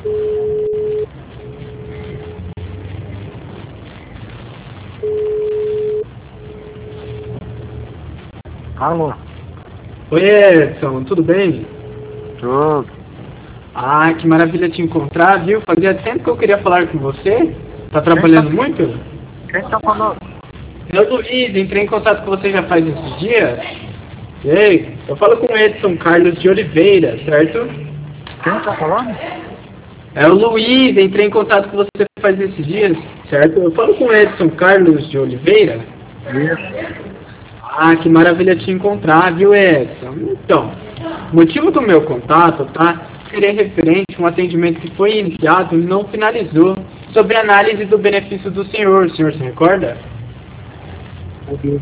Alô? Oi, Edson, tudo bem? Tudo. Ah, que maravilha te encontrar, viu? Fazia tempo que eu queria falar com você. Tá trabalhando muito? Quem tá falando? É o Luiz, entrei em contato com você já faz esses dias. Ei, eu falo com o Edson Carlos de Oliveira, certo? Quem tá falando? É o Luiz, entrei em contato com você faz esses dias, certo? Eu falo com o Edson Carlos de Oliveira. Isso. Ah, que maravilha te encontrar, viu, Edson? Então, o motivo do meu contato, tá? Seria referente a um atendimento que foi iniciado e não finalizou, sobre a análise do benefício do senhor. O senhor se recorda? Ok.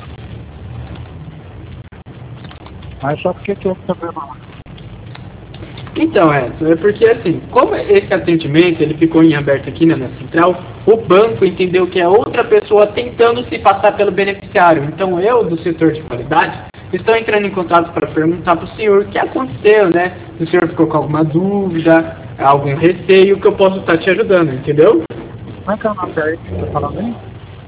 Mas só porque tem problema lá. Então, Edson, é porque assim, como esse atendimento ele ficou em aberto aqui na central, o banco entendeu que é outra pessoa tentando se passar pelo beneficiário. Então, eu, do setor de qualidade, estou entrando em contato para perguntar para o senhor o que aconteceu, né? Se o senhor ficou com alguma dúvida, algum receio, que eu posso estar te ajudando, entendeu? Como é que é o nome daí que você tá falando aí?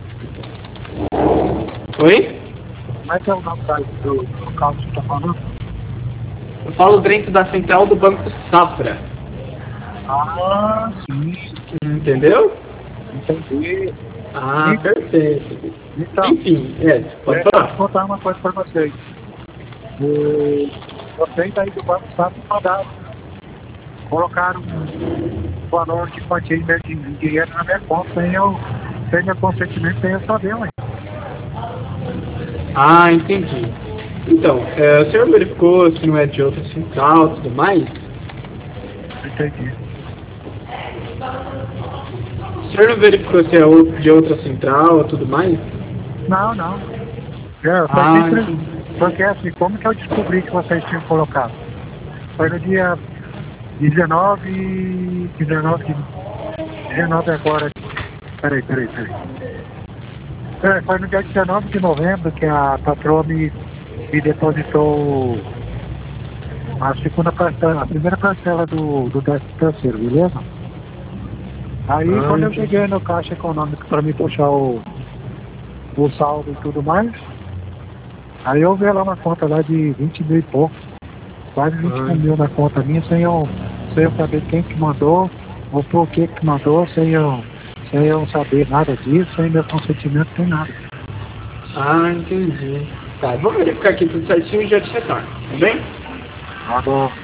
Oi? Como é que é o nome daí do local que você tá falando? Eu falo dentro da central do Banco Safra. Ah, sim. Entendeu? Entendi. Ah, perfeito. Então, Enfim, Edson, pode deixa eu falar. contar uma coisa pra vocês. Vocês aí do Banco Safra mandaram, colocaram um valor de quantia de dinheiro na minha conta sem meu consentimento, sem eu saber, ué. Ah, entendi. Então, o senhor verificou se não é de outra central e tudo mais? Entendi. O senhor não verificou se é de outra central e tudo mais? Não, não. Eu foi Ah, sempre. entendi. Porque assim, como que eu descobri que vocês tinham colocado? Foi no dia 19 agora. Peraí. Foi no dia 19 de novembro que a patroa me depositou a segunda parcela, a primeira parcela do 13º, beleza? Aí quando eu cheguei no Caixa Econômico para me puxar o saldo e tudo mais, aí eu vi lá uma conta lá de 20 mil e pouco, quase 21 mil na conta minha, sem eu saber quem que mandou, ou por que mandou, sem eu saber nada disso, sem meu consentimento, sem nada. Ah, entendi. Tá, vou verificar aqui tudo certinho e já te retorno, tá bem? Agora,